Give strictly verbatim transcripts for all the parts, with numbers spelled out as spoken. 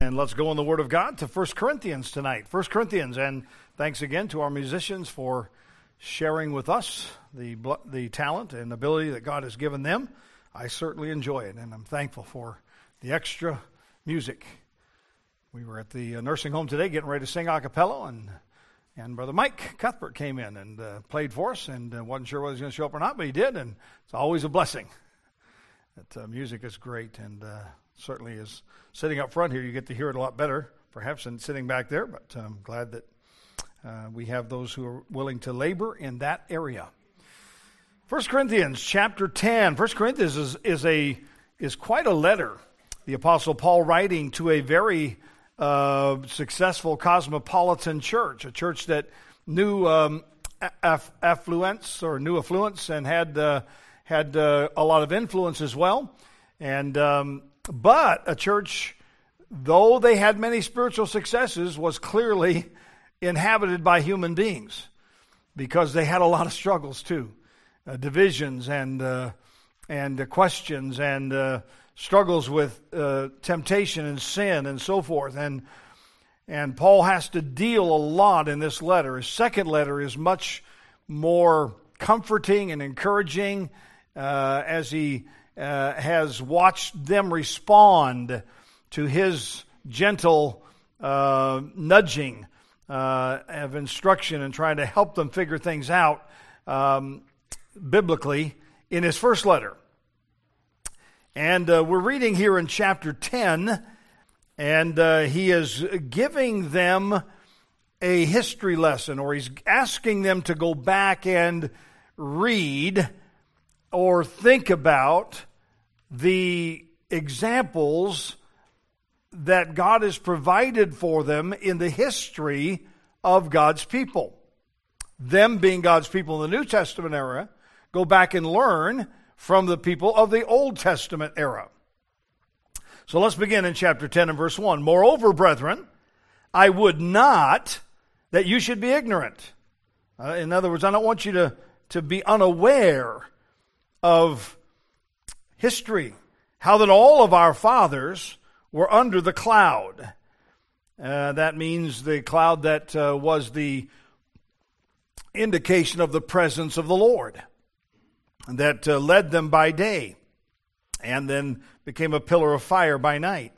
And let's go in the Word of God to First Corinthians tonight. First Corinthians, and thanks again to our musicians for sharing with us the the talent and ability that God has given them. I certainly enjoy it, and I'm thankful for the extra music. We were at the nursing home today getting ready to sing a cappella, and and Brother Mike Cuthbert came in and uh, played for us, and uh, wasn't sure whether he was going to show up or not, but he did, and it's always a blessing. That uh, music is great, and uh, certainly is sitting up front here, you get to hear it a lot better, perhaps, than sitting back there, but I'm glad that uh, we have those who are willing to labor in that area. First Corinthians chapter ten. First Corinthians is, is, a, is quite a letter. The Apostle Paul writing to a very uh, successful cosmopolitan church, a church that knew um, aff- affluence or knew affluence and had uh, had uh, a lot of influence as well. And um, but a church, though they had many spiritual successes, was clearly inhabited by human beings because they had a lot of struggles too, uh, divisions and uh, and uh, questions and uh, struggles with uh, temptation and sin and so forth. And and Paul has to deal a lot in this letter. His second letter is much more comforting and encouraging uh, as he Uh, has watched them respond to his gentle uh, nudging uh, of instruction and trying to help them figure things out um, biblically in his first letter. And uh, we're reading here in chapter ten, and uh, he is giving them a history lesson, or he's asking them to go back and read or think about the examples that God has provided for them in the history of God's people. Them being God's people in the New Testament era, go back and learn from the people of the Old Testament era. So let's begin in chapter ten and verse one. Moreover, brethren, I would not that you should be ignorant. Uh, in other words, I don't want you to, to be unaware of history, how that all of our fathers were under the cloud. Uh, that means the cloud that uh, was the indication of the presence of the Lord, that uh, led them by day, and then became a pillar of fire by night.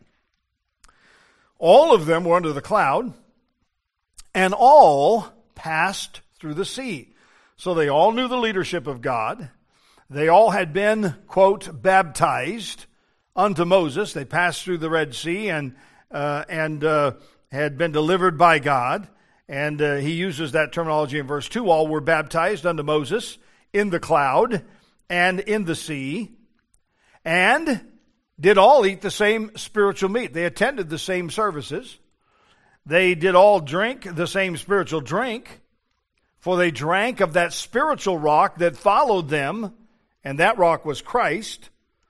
All of them were under the cloud, and all passed through the sea. So they all knew the leadership of God. They all had been, quote, baptized unto Moses. They passed through the Red Sea and uh, and uh, had been delivered by God. And uh, he uses that terminology in verse two. All were baptized unto Moses in the cloud and in the sea, and did all eat the same spiritual meat. They attended the same services. They did all drink the same spiritual drink, for they drank of that spiritual rock that followed them, and that rock was Christ.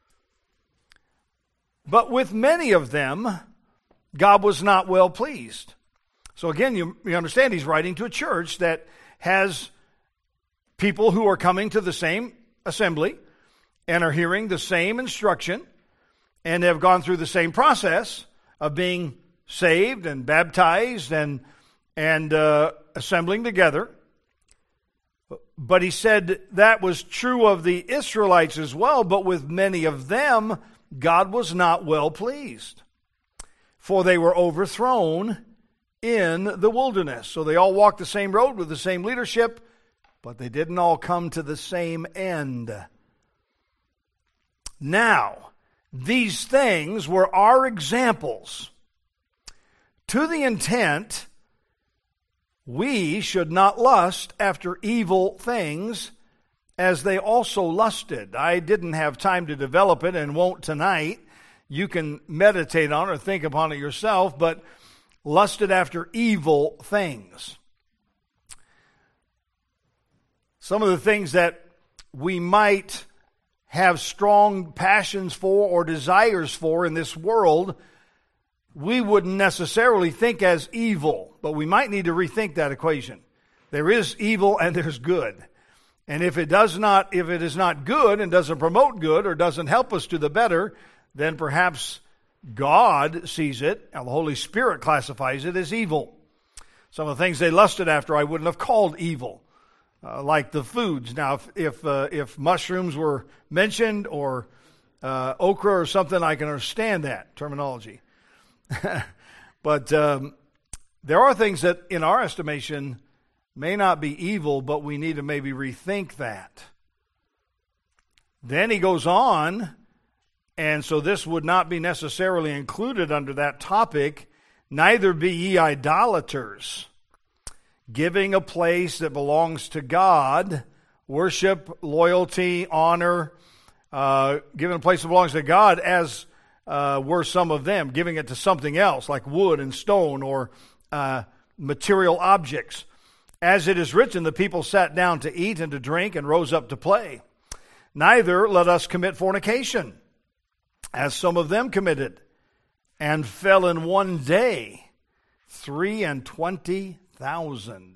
But with many of them, God was not well pleased. So again, you, you understand he's writing to a church that has people who are coming to the same assembly and are hearing the same instruction and have gone through the same process of being saved and baptized and, and uh, assembling together. But he said that was true of the Israelites as well, but with many of them, God was not well pleased, for they were overthrown in the wilderness. So they all walked the same road with the same leadership, but they didn't all come to the same end. Now, these things were our examples, to the intent we should not lust after evil things as they also lusted. I didn't have time to develop it and won't tonight. You can meditate on it or think upon it yourself, but lusted after evil things. Some of the things that we might have strong passions for or desires for in this world, we wouldn't necessarily think as evil, but we might need to rethink that equation. There is evil and there's good. And if it does not, if it is not good and doesn't promote good or doesn't help us to the better, then perhaps God sees it, and the Holy Spirit classifies it as evil. Some of the things they lusted after I wouldn't have called evil, uh, like the foods. Now, if if, uh, if mushrooms were mentioned or uh, okra or something, I can understand that terminology. But um, there are things that, in our estimation, may not be evil, but we need to maybe rethink that. Then he goes on, and so this would not be necessarily included under that topic. Neither be ye idolaters, giving a place that belongs to God, worship, loyalty, honor, uh, giving a place that belongs to God, as uh, were some of them, giving it to something else, like wood and stone or uh, material objects. As it is written, the people sat down to eat and to drink and rose up to play. Neither let us commit fornication, as some of them committed, and fell in one day three and twenty thousand.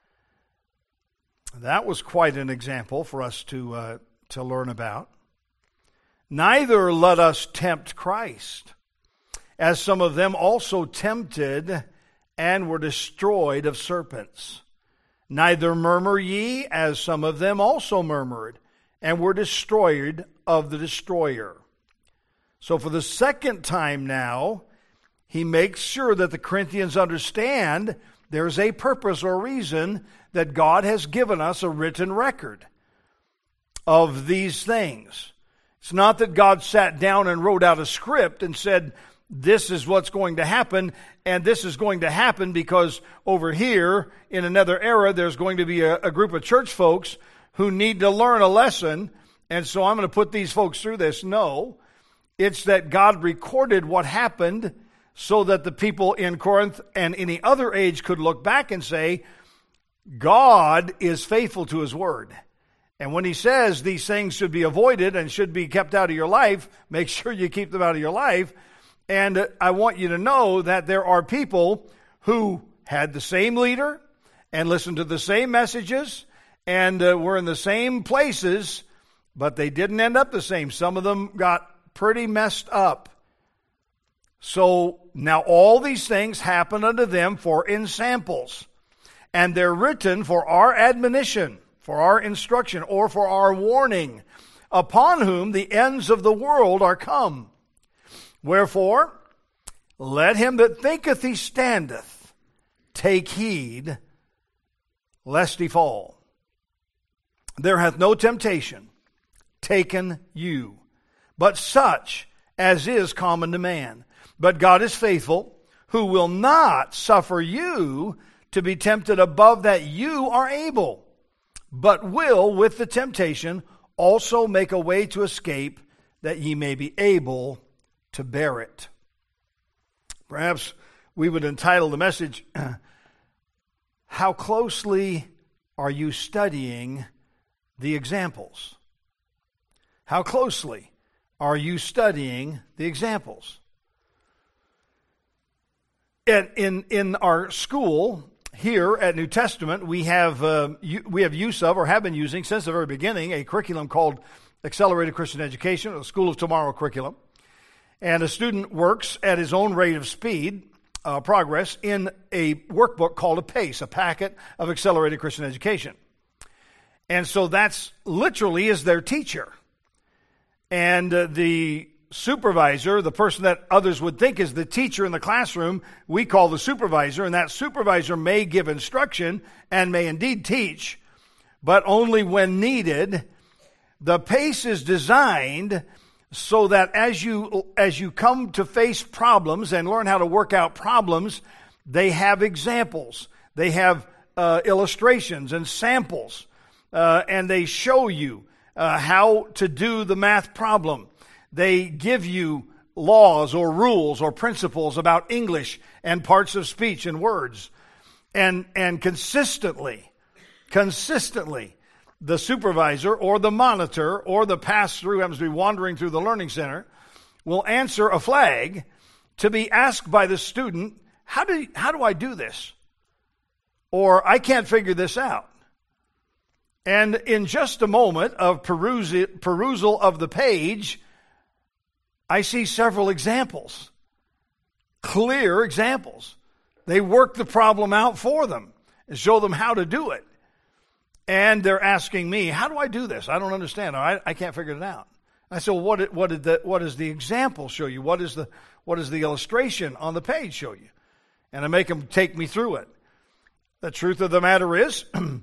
That was quite an example for us to uh, to learn about. Neither let us tempt Christ, as some of them also tempted and were destroyed of serpents. Neither murmur ye, as some of them also murmured, and were destroyed of the destroyer. So for the second time now, he makes sure that the Corinthians understand there's a purpose or reason that God has given us a written record of these things. It's not that God sat down and wrote out a script and said, this is what's going to happen, and this is going to happen because over here in another era there's going to be a, a group of church folks who need to learn a lesson, and so I'm going to put these folks through this. No, it's that God recorded what happened so that the people in Corinth and any other age could look back and say, God is faithful to His word. And when He says these things should be avoided and should be kept out of your life, make sure you keep them out of your life. And I want you to know that there are people who had the same leader and listened to the same messages and uh, were in the same places, but they didn't end up the same. Some of them got pretty messed up. So now all these things happen unto them for ensamples, and they're written for our admonition, for our instruction, or for our warning, upon whom the ends of the world are come. Wherefore, let him that thinketh he standeth take heed, lest he fall. There hath no temptation taken you, but such as is common to man. But God is faithful, who will not suffer you to be tempted above that you are able, but will with the temptation also make a way to escape, that ye may be able to bear it. Perhaps we would entitle the message, How closely are you studying the examples? How closely are you studying the examples? In, in, in our school here at New Testament, we have uh, we have use of, or have been using since the very beginning, a curriculum called Accelerated Christian Education, or the School of Tomorrow curriculum. And a student works at his own rate of speed, uh, progress, in a workbook called a PACE, a Packet of Accelerated Christian Education. And so that's literally is their teacher. And uh, the supervisor, the person that others would think is the teacher in the classroom, we call the supervisor, and that supervisor may give instruction and may indeed teach, but only when needed. The PACE is designed so that as you as you come to face problems and learn how to work out problems, they have examples, they have uh, illustrations and samples, uh, and they show you uh, how to do the math problem. They give you laws or rules or principles about English and parts of speech and words. And, and consistently, consistently, the supervisor or the monitor or the pass-through, happens to be wandering through the learning center, will answer a flag to be asked by the student, how do, how do I do this? Or, I can't figure this out. And in just a moment of perusal, perusal of the page, I see several examples clear examples. They work the problem out for them and show them how to do it. And they're asking me, how do I do this? I don't understand. I, I can't figure it out. I said, well, what did, what did the, what does the example show you? What is the, what does the illustration on the page show you? And I make them take me through it. The truth of the matter is,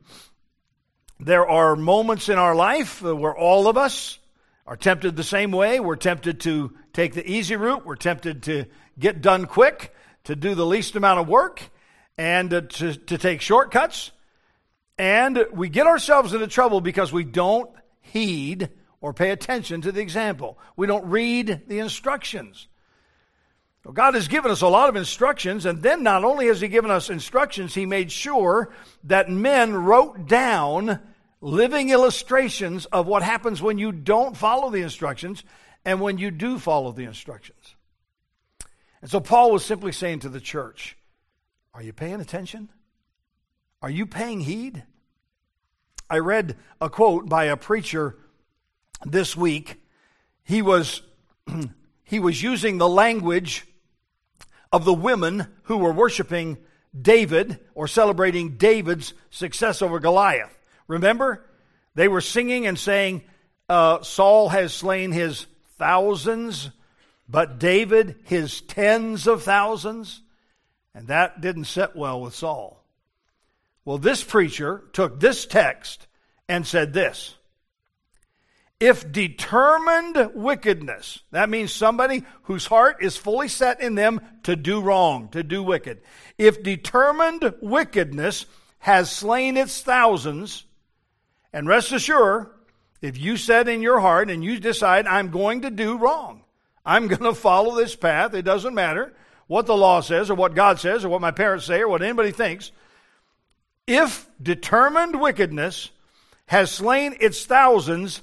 there are moments in our life where all of us are tempted the same way. We're tempted to take the easy route. We're tempted to get done quick, to do the least amount of work, and uh, to, to take shortcuts. And we get ourselves into trouble because we don't heed or pay attention to the example. We don't read the instructions. Well, God has given us a lot of instructions, and then not only has He given us instructions, He made sure that men wrote down living illustrations of what happens when you don't follow the instructions and when you do follow the instructions. And so Paul was simply saying to the church, are you paying attention? Are you paying heed? I read a quote by a preacher this week. He was, he was using the language of the women who were worshiping David or celebrating David's success over Goliath. Remember? They were singing and saying, uh, Saul has slain his thousands, but David his tens of thousands. And that didn't sit well with Saul. Well, this preacher took this text and said this: if determined wickedness, that means somebody whose heart is fully set in them to do wrong, to do wicked. If determined wickedness has slain its thousands, and rest assured, if you said in your heart and you decide, I'm going to do wrong, I'm going to follow this path, it doesn't matter what the law says or what God says or what my parents say or what anybody thinks. If determined wickedness has slain its thousands,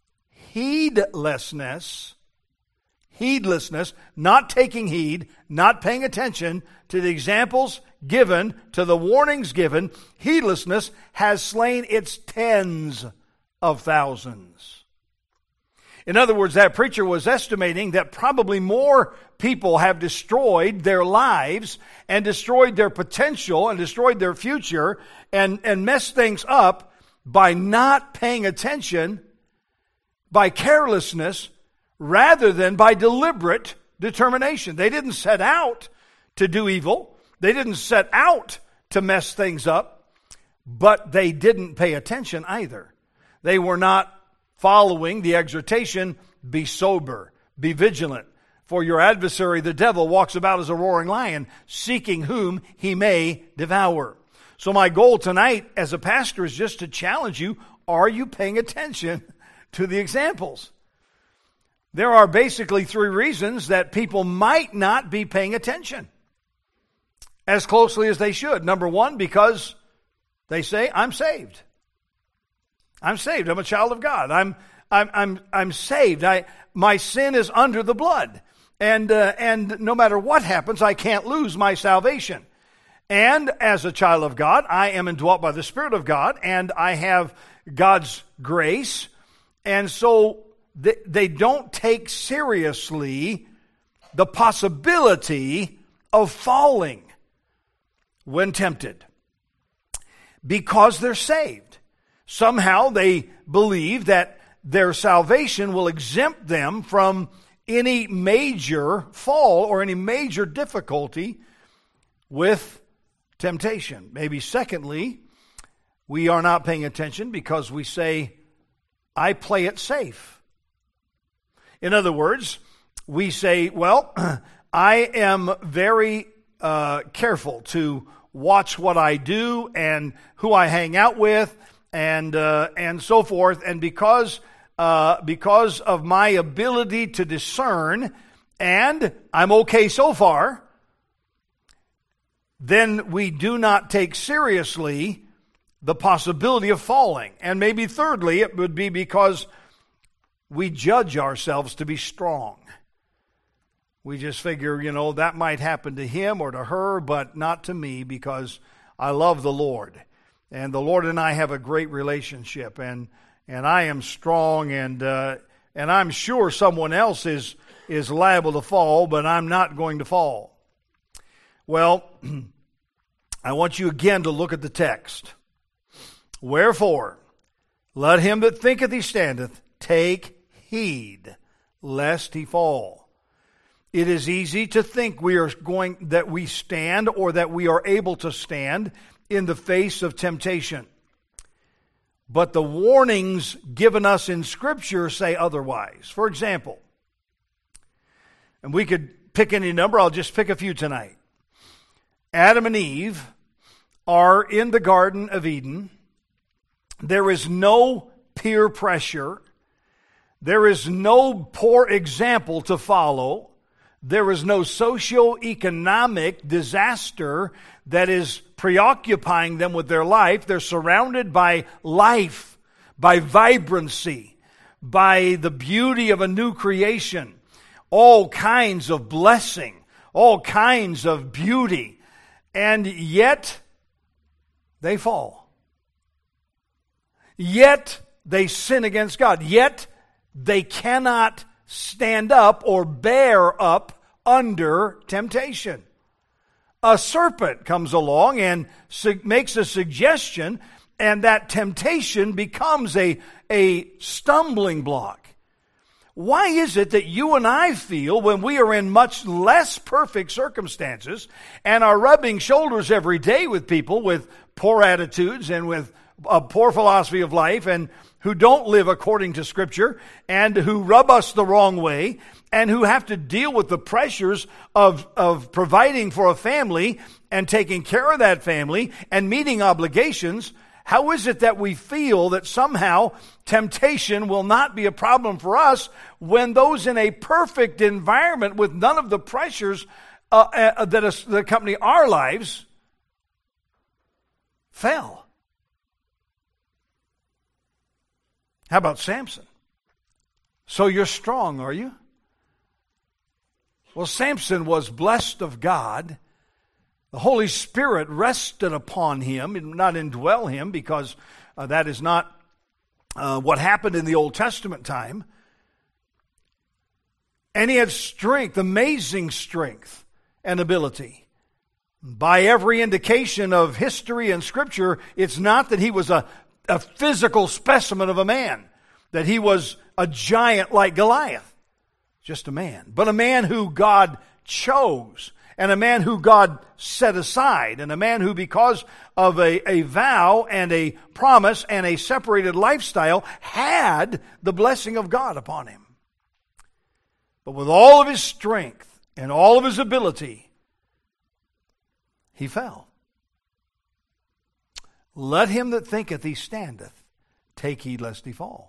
heedlessness, heedlessness, not taking heed, not paying attention to the examples given, to the warnings given, heedlessness has slain its tens of thousands. In other words, that preacher was estimating that probably more people have destroyed their lives and destroyed their potential and destroyed their future and, and messed things up by not paying attention, by carelessness, rather than by deliberate determination. They didn't set out to do evil. They didn't set out to mess things up, but they didn't pay attention either. They were not following the exhortation, be sober, be vigilant, for your adversary, the devil, walks about as a roaring lion, seeking whom he may devour. So my goal tonight as a pastor is just to challenge you, are you paying attention to the examples? There are basically three reasons that people might not be paying attention as closely as they should. Number one, because they say, I'm saved. I'm saved. I'm a child of God. I'm I'm I'm I'm saved. I my sin is under the blood. And uh, and no matter what happens, I can't lose my salvation. And as a child of God, I am indwelt by the Spirit of God, and I have God's grace. And so they, they don't take seriously the possibility of falling when tempted because they're saved. Somehow they believe that their salvation will exempt them from any major fall or any major difficulty with temptation. Maybe secondly, we are not paying attention because we say, I play it safe. In other words, we say, well, I am very uh, careful to watch what I do and who I hang out with and uh, and so forth. And because uh, because of my ability to discern, and I'm okay so far, then we do not take seriously the possibility of falling. And maybe thirdly, it would be because we judge ourselves to be strong. We just figure, you know, that might happen to him or to her, but not to me because I love the Lord. And the Lord and I have a great relationship, and and I am strong, and uh, and I'm sure someone else is is liable to fall, but I'm not going to fall. Well, I want you again to look at the text. Wherefore, let him that thinketh he standeth take heed, lest he fall. It is easy to think we are going that we stand or that we are able to stand in the face of temptation. But the warnings given us in Scripture say otherwise. For example, and we could pick any number, I'll just pick a few tonight. Adam and Eve are in the Garden of Eden. There is no peer pressure. There is no poor example to follow. There is no socio-economic disaster that is preoccupying them with their life. They're surrounded by life, by vibrancy, by the beauty of a new creation, all kinds of blessing, all kinds of beauty, and yet they fall. Yet they sin against God. Yet they cannot stand up or bear up under temptation. A serpent comes along and su- makes a suggestion, and that temptation becomes a, a stumbling block. Why is it that you and I feel when we are in much less perfect circumstances and are rubbing shoulders every day with people with poor attitudes and with a poor philosophy of life and who don't live according to Scripture and who rub us the wrong way and who have to deal with the pressures of, of providing for a family and taking care of that family and meeting obligations? How is it that we feel that somehow temptation will not be a problem for us when those in a perfect environment with none of the pressures uh, uh, that, is, that accompany our lives fell? How about Samson? So you're strong, are you? Well, Samson was blessed of God. The Holy Spirit rested upon him, and not indwell him, because uh, that is not uh, what happened in the Old Testament time. And he had strength, amazing strength and ability. By every indication of history and Scripture, it's not that he was a, a physical specimen of a man, that he was a giant like Goliath. Just a man. But a man who God chose, and a man who God set aside, and a man who, because of a, a vow and a promise and a separated lifestyle, had the blessing of God upon him. But with all of his strength and all of his ability, he fell. Let him that thinketh he standeth take heed lest he fall.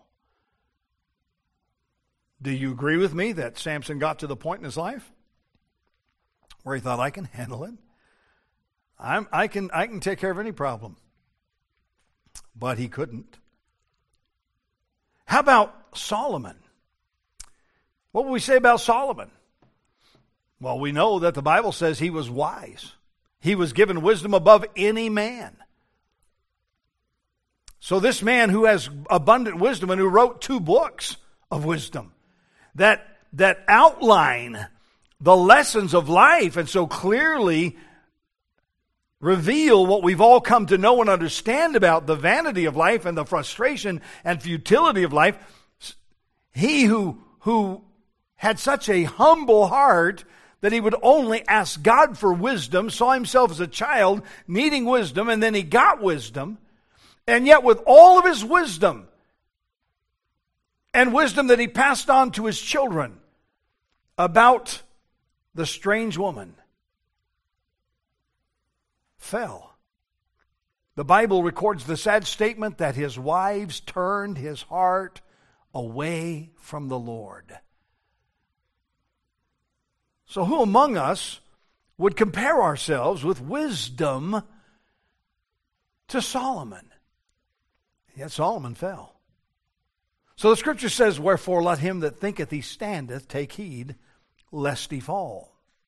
Do you agree with me that Samson got to the point in his life where he thought, I can handle it? I'm, I can, I can take care of any problem. But he couldn't. How about Solomon? What would we say about Solomon? Well, we know that the Bible says he was wise. He was given wisdom above any man. So this man who has abundant wisdom and who wrote two books of wisdom that, that outline the lessons of life and so clearly reveal what we've all come to know and understand about the vanity of life and the frustration and futility of life. He who, who had such a humble heart that he would only ask God for wisdom, saw himself as a child needing wisdom, and then he got wisdom. And yet with all of his wisdom, and wisdom that he passed on to his children about the strange woman, fell. The Bible records the sad statement that his wives turned his heart away from the Lord. So who among us would compare ourselves with wisdom to Solomon? Yet Solomon fell. So the Scripture says, wherefore let him that thinketh he standeth take heed lest he fall.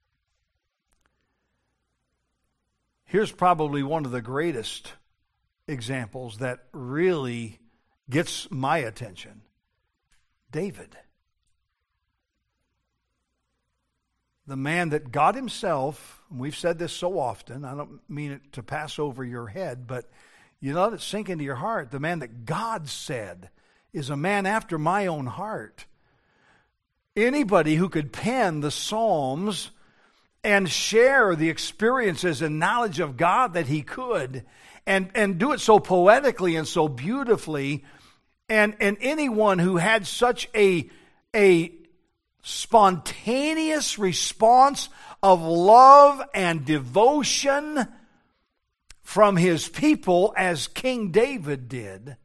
Here's probably one of the greatest examples that really gets my attention. David. the man that God himself, and we've said this so often, I don't mean it to pass over your head, but you let it sink into your heart. The man that God said is a man after my own heart. Anybody who could pen the Psalms and share the experiences and knowledge of God that he could, and, and do it so poetically and so beautifully, and, and anyone who had such a, a spontaneous response of love and devotion from his people as King David did,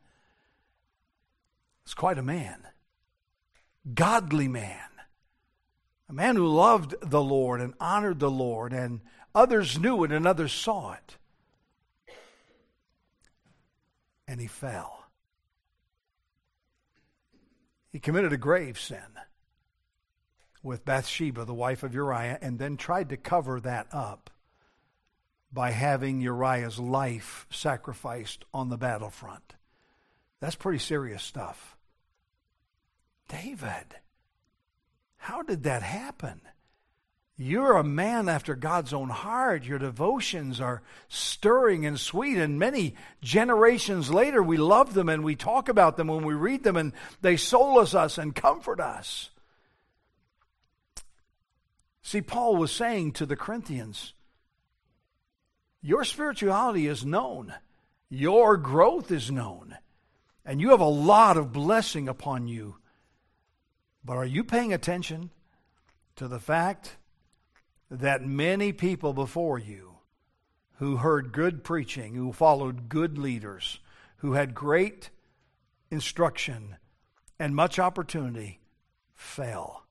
is quite a man. Godly man. A man who loved the Lord and honored the Lord, and others knew it and others saw it. And he fell. He committed a grave sin with Bathsheba, the wife of Uriah, and then tried to cover that up by having Uriah's life sacrificed on the battlefront. That's pretty serious stuff. David, how did that happen? You're a man after God's own heart. Your devotions are stirring and sweet, and many generations later we love them and we talk about them when we read them, and they solace us and comfort us. See, Paul was saying to the Corinthians, your spirituality is known. Your growth is known. And you have a lot of blessing upon you. But are you paying attention to the fact that many people before you who heard good preaching, who followed good leaders, who had great instruction and much opportunity, fell?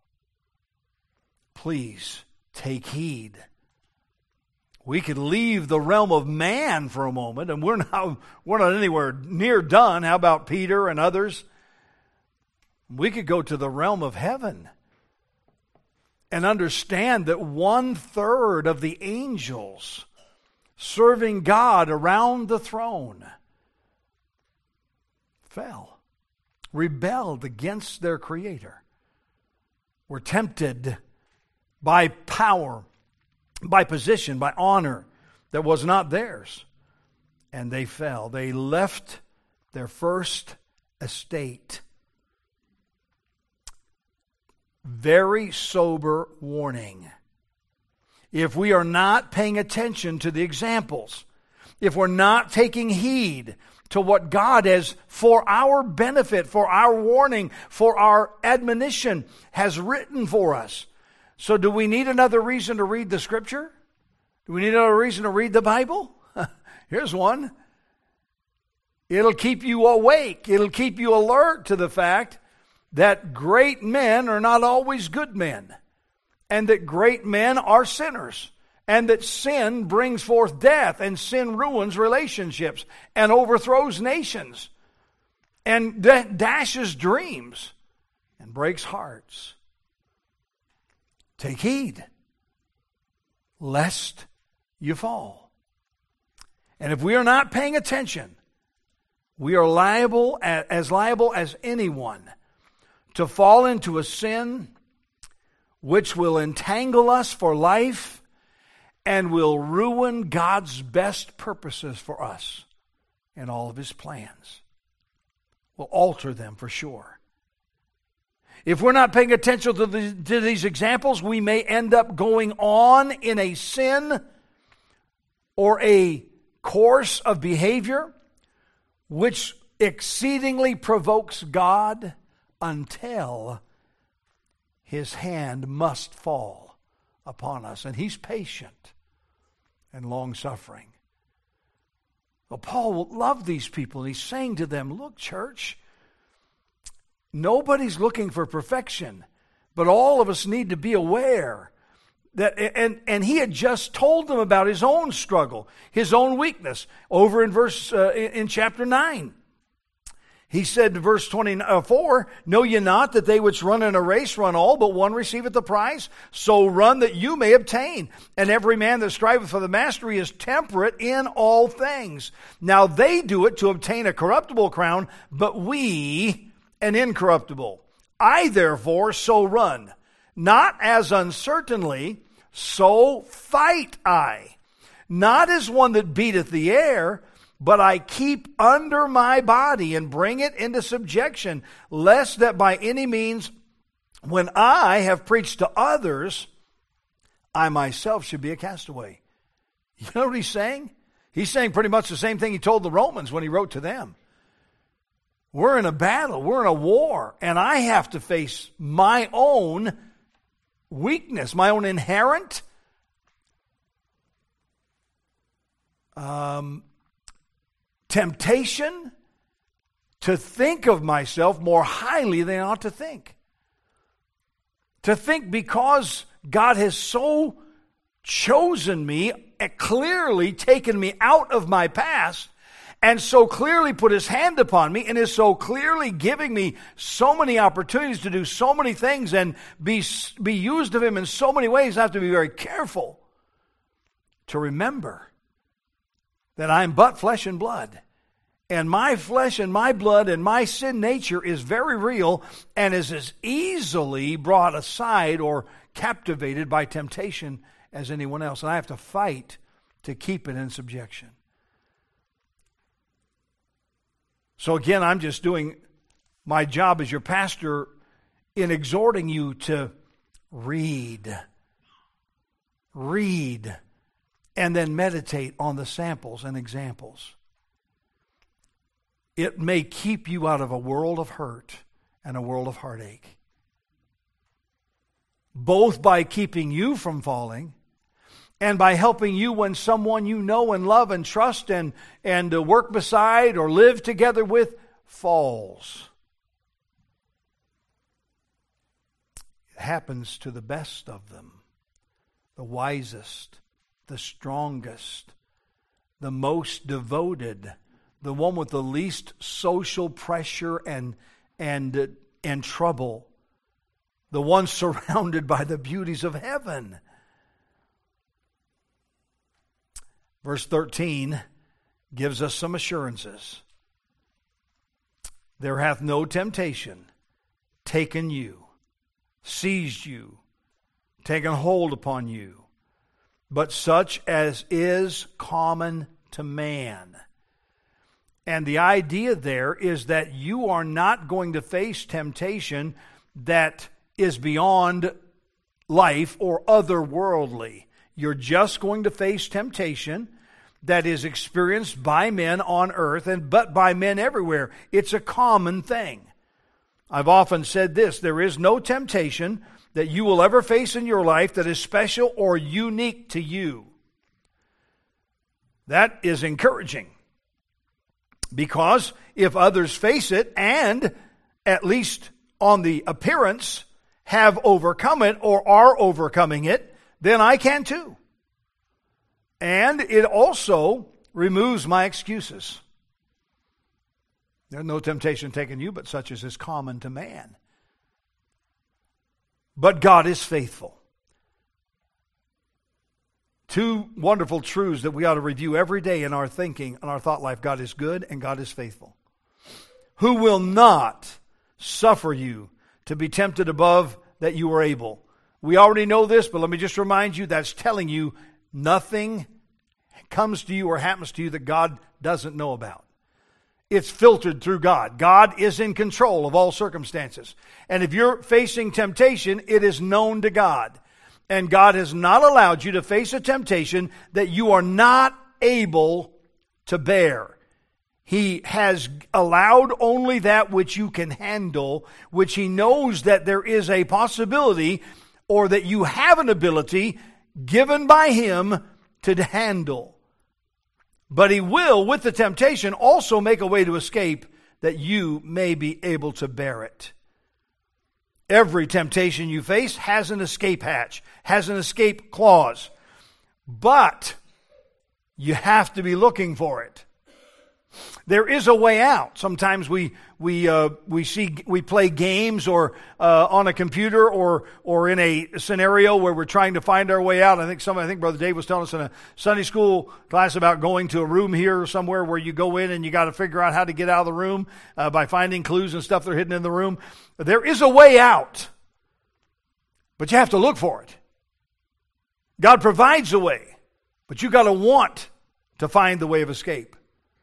Please take heed. We could leave the realm of man for a moment, and we're not, we're not anywhere near done. How about Peter and others? We could go to the realm of heaven and understand that one third of the angels serving God around the throne fell, rebelled against their Creator, were tempted by power, by position, by honor that was not theirs, and they fell. They left their first estate. Very sober warning. If we are not paying attention to the examples, if we're not taking heed to what God has, for our benefit, for our warning, for our admonition, has written for us. So do we need another reason to read the Scripture? Do we need another reason to read the Bible? Here's one. It'll keep you awake. It'll keep you alert to the fact that great men are not always good men, and that great men are sinners, and that sin brings forth death, and sin ruins relationships, and overthrows nations, and d- dashes dreams, and breaks hearts. Take heed, lest you fall. And if we are not paying attention, we are liable, as liable as anyone, to fall into a sin which will entangle us for life and will ruin God's best purposes for us and all of His plans. Will alter them for sure. If we're not paying attention to, the, to these examples, we may end up going on in a sin or a course of behavior which exceedingly provokes God, until His hand must fall upon us. And He's patient and long-suffering. Well, Paul loved these people, and he's saying to them, look, church, nobody's looking for perfection, but all of us need to be aware that, and, and he had just told them about his own struggle, his own weakness, over in verse, uh, in chapter nine. He said in verse twenty-four, know ye not that they which run in a race run all, but one receiveth the prize? So run that you may obtain. And every man that striveth for the mastery is temperate in all things. Now they do it to obtain a corruptible crown, but we an incorruptible. I therefore so run. not as uncertainly, so fight I. Not as one that beateth the air, but I keep under my body and bring it into subjection, lest that by any means, when I have preached to others, I myself should be a castaway. You know what he's saying? He's saying pretty much the same thing he told the Romans when he wrote to them. We're in a battle. We're in a war. And I have to face my own weakness, my own inherent um, temptation to think of myself more highly than I ought to think. To think because God has so chosen me, and clearly taken me out of my past, and so clearly put his hand upon me, and is so clearly giving me so many opportunities to do so many things and be, be used of him in so many ways, I have to be very careful to remember that I'm but flesh and blood. And my flesh and my blood and my sin nature is very real and is as easily brought aside or captivated by temptation as anyone else. And I have to fight to keep it in subjection. So again, I'm just doing my job as your pastor in exhorting you to read. Read. And then meditate on the samples and examples. It may keep you out of a world of hurt and a world of heartache. Both by keeping you from falling and by helping you when someone you know and love and trust and, and uh, work beside or live together with falls. It happens to the best of them, the wisest, the strongest, the most devoted, the one with the least social pressure and, and, uh, and trouble, the one surrounded by the beauties of heaven. Verse thirteen gives us some assurances. There hath no temptation taken you, seized you, taken hold upon you, but such as is common to man. And the idea there is that you are not going to face temptation that is beyond life or otherworldly. You're just going to face temptation that is experienced by men on earth, and but by men everywhere. It's a common thing. I've often said this: there is no temptation that you will ever face in your life that is special or unique to you. That is encouraging. Because if others face it and, at least on the appearance, have overcome it or are overcoming it, then I can too. And it also removes my excuses. There's no temptation taken you, but such as is common to man. But God is faithful. Two wonderful truths that we ought to review every day in our thinking and our thought life. God is good and God is faithful. Who will not suffer you to be tempted above that you are able. We already know this, but let me just remind you, that's telling you nothing comes to you or happens to you that God doesn't know about. It's filtered through God. God is in control of all circumstances. And if you're facing temptation, it is known to God. And God has not allowed you to face a temptation that you are not able to bear. He has allowed only that which you can handle, which He knows that there is a possibility or that you have an ability given by Him to handle. But He will, with the temptation, also make a way to escape that you may be able to bear it. Every temptation you face has an escape hatch, has an escape clause. But you have to be looking for it. There is a way out. Sometimes we we uh, we see we play games or uh, on a computer or or in a scenario where we're trying to find our way out. I think some I think Brother Dave was telling us in a Sunday school class about going to a room here or somewhere where you go in and you got to figure out how to get out of the room uh, by finding clues and stuff that are hidden in the room. There is a way out. But you have to look for it. God provides a way, but you got to want to find the way of escape.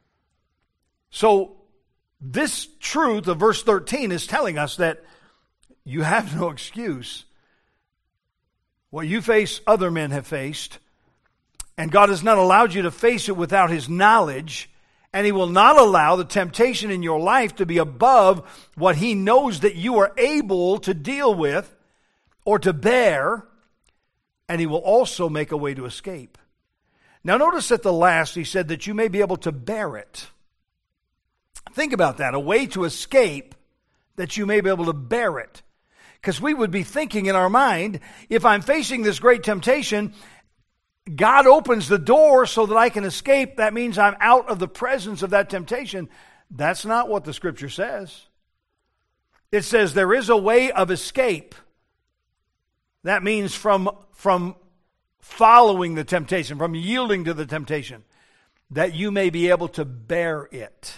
So this truth of verse thirteen is telling us that you have no excuse. What you face, other men have faced, and God has not allowed you to face it without His knowledge, and He will not allow the temptation in your life to be above what He knows that you are able to deal with or to bear, and He will also make a way to escape. Now notice at the last He said that you may be able to bear it. Think about that, a way to escape that you may be able to bear it. Because we would be thinking in our mind, if I'm facing this great temptation, God opens the door so that I can escape. That means I'm out of the presence of that temptation. That's not what the Scripture says. It says there is a way of escape. That means from, from following the temptation, from yielding to the temptation, that you may be able to bear it.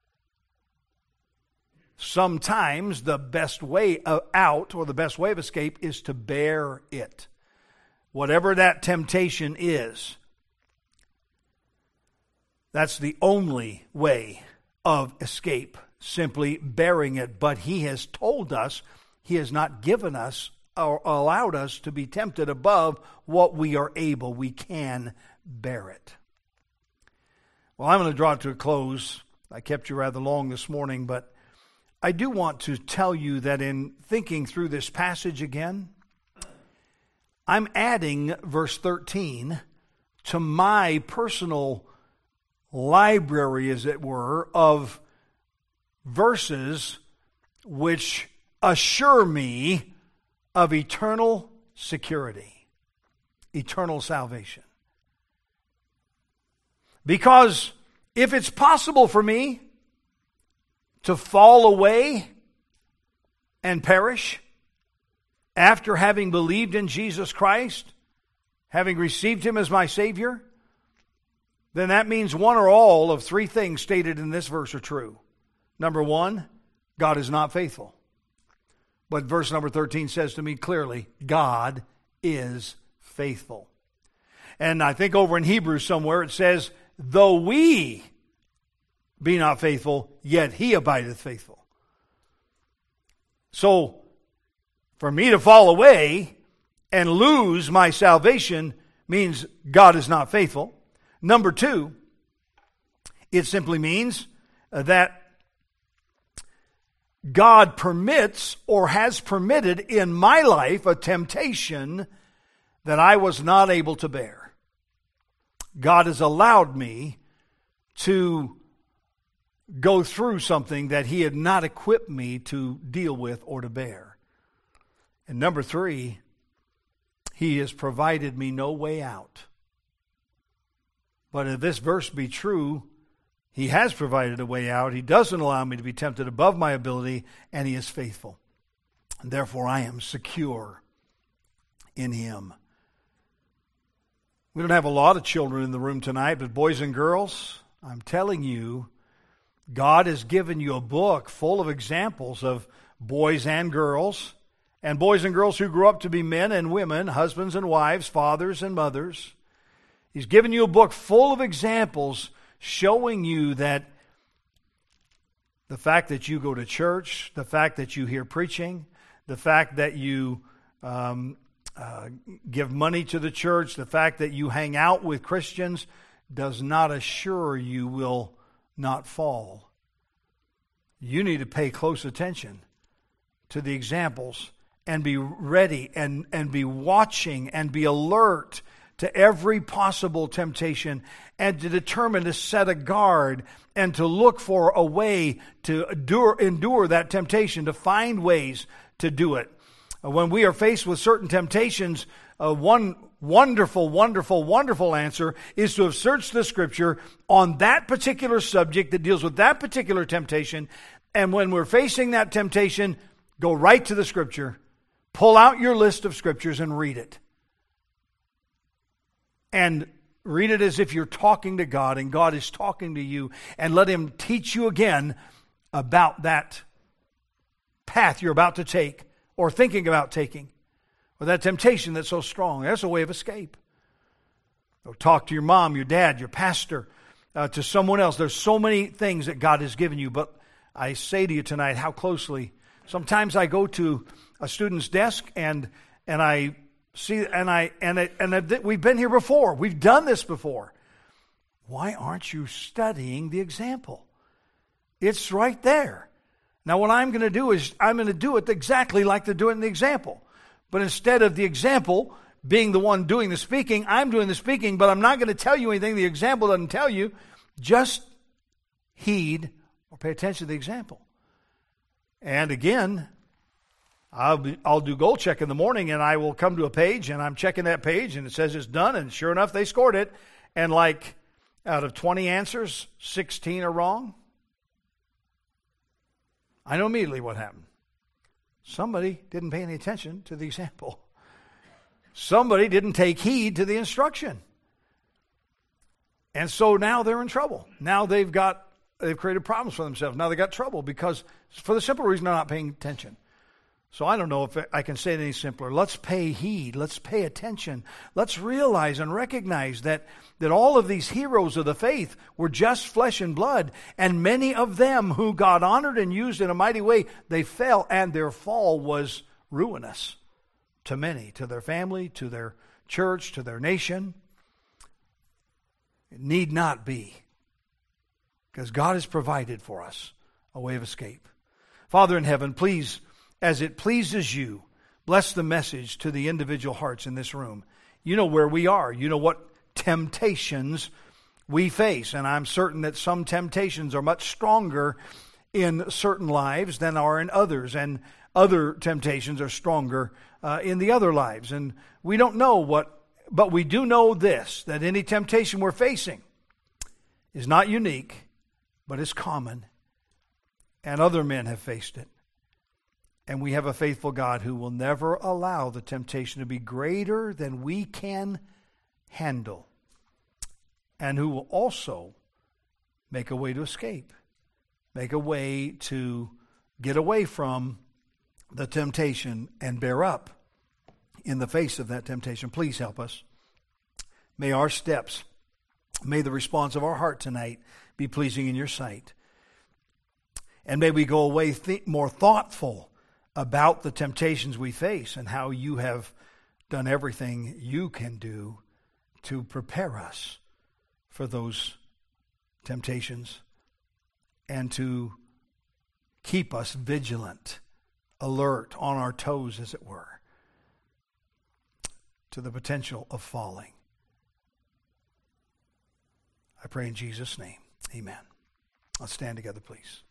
Sometimes the best way out or the best way of escape is to bear it. Whatever that temptation is, that's the only way of escape, simply bearing it. But He has told us, He has not given us or allowed us to be tempted above what we are able. We can bear it. Well, I'm going to draw it to a close. I kept you rather long this morning, but I do want to tell you that in thinking through this passage again, I'm adding verse thirteen to my personal library, as it were, of verses which assure me of eternal security, eternal salvation. Because if it's possible for me to fall away and perish after having believed in Jesus Christ, having received Him as my Savior, then that means one or all of three things stated in this verse are true. Number one, God is not faithful. But verse number thirteen says to me clearly, God is faithful. And I think over in Hebrews somewhere it says, though we be not faithful, yet He abideth faithful. So, for me to fall away and lose my salvation means God is not faithful. Number two, it simply means that God permits or has permitted in my life a temptation that I was not able to bear. God has allowed me to go through something that He had not equipped me to deal with or to bear. And number three, He has provided me no way out. But if this verse be true, He has provided a way out. He doesn't allow me to be tempted above my ability, and He is faithful. And therefore, I am secure in Him. We don't have a lot of children in the room tonight, but boys and girls, I'm telling you, God has given you a book full of examples of boys and girls, and boys and girls who grew up to be men and women, husbands and wives, fathers and mothers. He's given you a book full of examples showing you that the fact that you go to church, the fact that you hear preaching, the fact that you um, uh, give money to the church, the fact that you hang out with Christians does not assure you will not fall. You need to pay close attention to the examples and be ready and, and be watching and be alert to every possible temptation and to determine to set a guard and to look for a way to endure, endure that temptation, to find ways to do it. When we are faced with certain temptations, uh, one wonderful, wonderful, wonderful answer is to have searched the Scripture on that particular subject that deals with that particular temptation. And when we're facing that temptation, go right to the Scripture, pull out your list of Scriptures and read it. And read it as if you're talking to God and God is talking to you, and let Him teach you again about that path you're about to take or thinking about taking, or that temptation that's so strong. That's a way of escape. Or talk to your mom, your dad, your pastor, uh, to someone else. There's so many things that God has given you, but I say to you tonight, how closely. Sometimes I go to a student's desk and and I see and I and it, and we've been here before. We've done this before. Why aren't you studying the example? It's right there. Now what I'm going to do is I'm going to do it exactly like they're doing the example. But instead of the example being the one doing the speaking, I'm doing the speaking, but I'm not going to tell you anything the example doesn't tell you. Just heed or pay attention to the example. And again, I'll, be, I'll do goal check in the morning, and I will come to a page, and I'm checking that page, and it says it's done, and sure enough, they scored it. And like out of twenty answers, sixteen are wrong. I know immediately what happened. Somebody didn't pay any attention to the example. Somebody didn't take heed to the instruction. And so now they're in trouble. Now they've got, they've created problems for themselves. Now they got trouble because, for the simple reason they're not paying attention. So I don't know if I can say it any simpler. Let's pay heed. Let's pay attention. Let's realize and recognize that, that all of these heroes of the faith were just flesh and blood. And many of them who God honored and used in a mighty way, they fell, and their fall was ruinous to many, to their family, to their church, to their nation. It need not be, because God has provided for us a way of escape. Father in heaven, please, as it pleases you, bless the message to the individual hearts in this room. You know where we are. You know what temptations we face. And I'm certain that some temptations are much stronger in certain lives than are in others. And other temptations are stronger uh, in the other lives. And we don't know what, but we do know this, that any temptation we're facing is not unique, but is common. And other men have faced it. And we have a faithful God who will never allow the temptation to be greater than we can handle. And who will also make a way to escape. Make a way to get away from the temptation and bear up in the face of that temptation. Please help us. May our steps, may the response of our heart tonight be pleasing in your sight. And may we go away th- more thoughtful about the temptations we face and how you have done everything you can do to prepare us for those temptations and to keep us vigilant, alert, on our toes, as it were, to the potential of falling. I pray in Jesus' name. Amen. Let's stand together, please.